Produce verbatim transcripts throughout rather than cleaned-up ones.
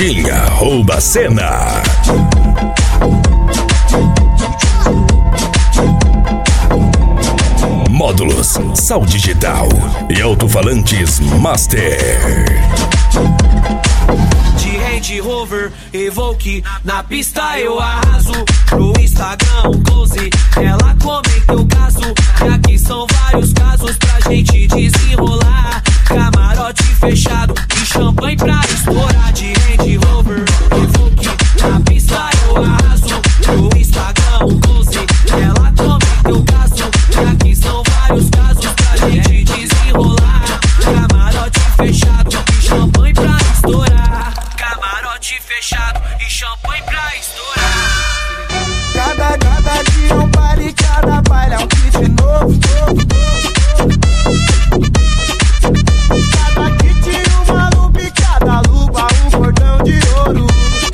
Carretinha rouba a cena. Módulos, Sal Digital e alto-falantes Master. De Range Rover, Evoque, na pista eu arraso. Pro Instagram, um close, ela comenta o caso. E aqui são vários casos pra gente desenrolar. Camarote fechado e champanhe pra estourar. De Range Rover, Evoque, na pista eu arraso. Pro Instagram, um close, ela comenta o caso. E aqui são vários casos pra gente desenrolar. Camarote fechado e champanhe pra estourar. Camarote fechado e champanhe pra estourar. Cada, cada dia um baile, cada baile é um kit novo, novo, novo. Cada kit uma lupa e cada lupa um cordão de ouro.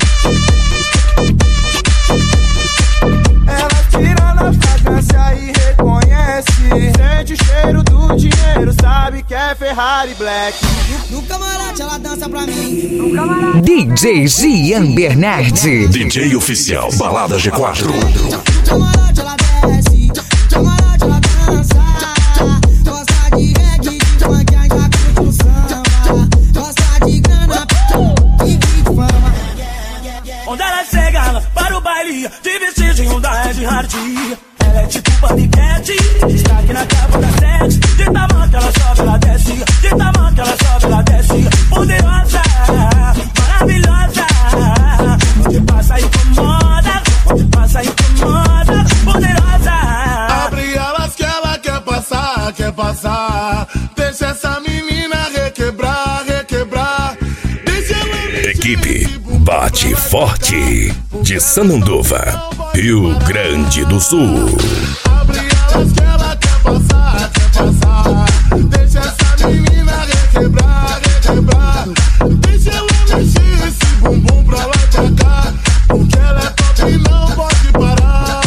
Ela tira na fragrância e reconhece. Sente o cheiro do dinheiro, sabe que é Ferrari Black. No camarote ela dança pra mim. D J Gian Bernardi. D J oficial Balada G quatro. No camarote ela desce, no camarote ela dança. Gosta de reggae, de funk, ainda curte o samba. Gosta de grana e de fama. Onde ela chega, ela para o baile de vestígio da Red Hard. Ela é tipo paniquete, destaque na capa da sete. De tamanho que ela sobe, ela desce. De tamanho que ela sobe, ela desce. Poderosa, maravilhosa. Onde passa incomoda, onde passa incomoda. Poderosa. Abre elas que ela quer passar, quer passar. Deixa essa menina requebrar, requebrar. Deixa ela... Equipe Bate Forte de Sananduva, Rio Grande do Sul. Abre elas que ela quer passar, quer passar. Deixa essa menina requebrar, requebrar. Deixa ela mexer esse bumbum pra lá e pra cá. Porque ela é top e não pode parar.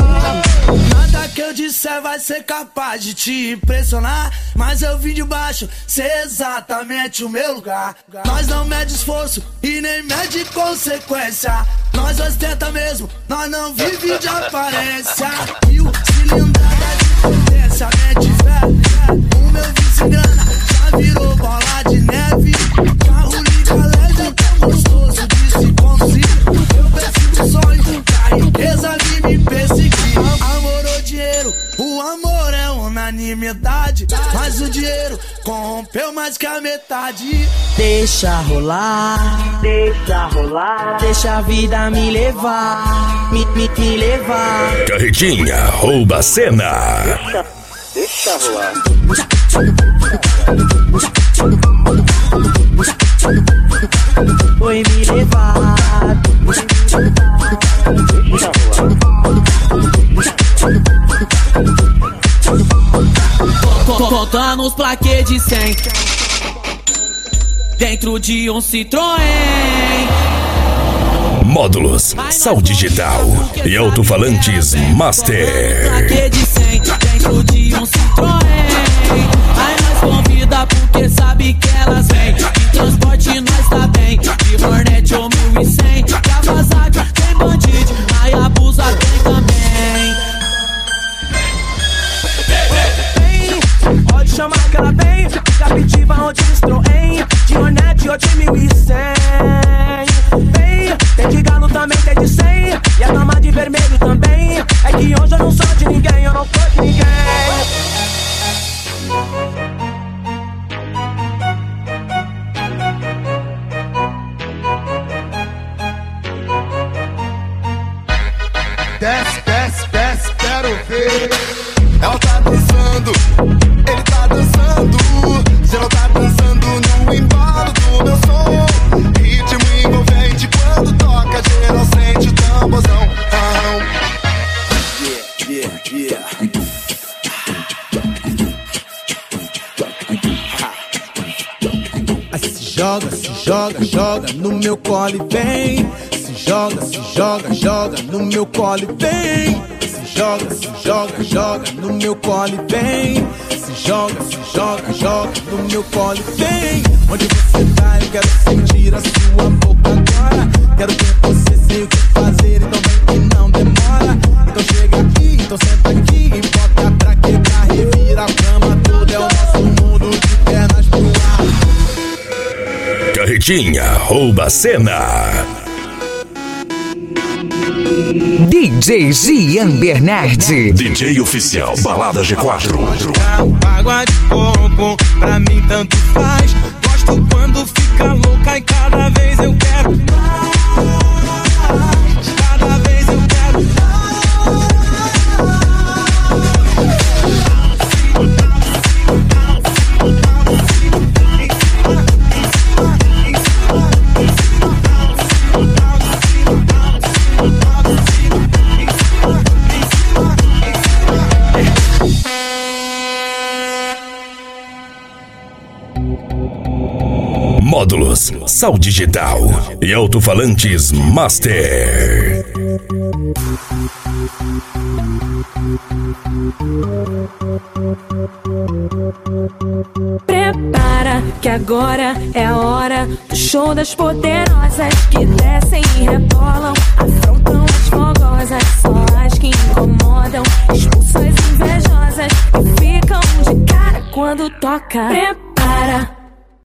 Nada que eu disser vai ser capaz de te impressionar. Mas eu vim de baixo, sei exatamente o meu lugar. Nós não mede esforço e nem mede consequência. Nós ostenta mesmo, nós não vive de aparência. Mil cilindrada de potência, mente fé. O meu vice grana já virou bola de neve. Carro liga leve, tão gostoso de se conduzir. Eu persigo o sonho, a riqueza de me perseguir. Amor ou dinheiro, o amor é unanimidade. Mas o dinheiro corrompeu mais que a metade. Deixa rolar, deixa rolar. Deixa a vida me levar, me, me, me levar. Carretinha rouba a cena. Deixa rolar. Foi me levar. Deixa rolar. Contando os plaquês de cem dentro de um Citroën. Módulos, Sal Digital e alto-falantes Master. Plaquê de cem dentro de um Citroën. Aí nós convida porque sabe que elas vêm. De transporte nós tá bem. De Hornet ou mil e cem. Kawasaki tem bandido, Hayabusa tem também. Pode chamar que ela vem. Captiva ou de Citroën. De Hornet ou de mil e cem. Vem, tem de galo também, tem de cem. E a dama de vermelho também. É que hoje eu não sou de ninguém, eu não sou de ninguém. Desce, desce, desce, quero ver. Ela tá dançando, ele tá dançando. Se ela tá dançando no embalo do meu som. Ritmo envolvente quando toca, geral sente o tamborzão. Yeah, yeah, yeah. Se joga, se joga, joga no meu colo e vem. Se joga, se joga, joga no meu colo e vem. Se joga, se joga, joga no meu colo e vem. Se joga, se joga, joga no meu colo e vem. Onde você tá, eu quero sentir a sua boca agora. Quero ver você, sei o que fazer, então vem que não demora. Então chega aqui, então senta aqui e bota pra quebrar, revira a cama toda. É o nosso mundo de pernas pro ar. Carretinha rouba a cena. D J Gian Bernardi. D J oficial Balada G quatro. Água de coco, pra mim tanto faz. Gosto quando fica louca e cada vez eu quero mais. Cada vez eu quero mais. Módulos, sal digital e alto-falantes Master. Prepara que agora é a hora do show das poderosas que descem e rebolam, afrontam as fogosas, só as que incomodam, expulsam as invejosas e ficam de cara quando toca. Prepara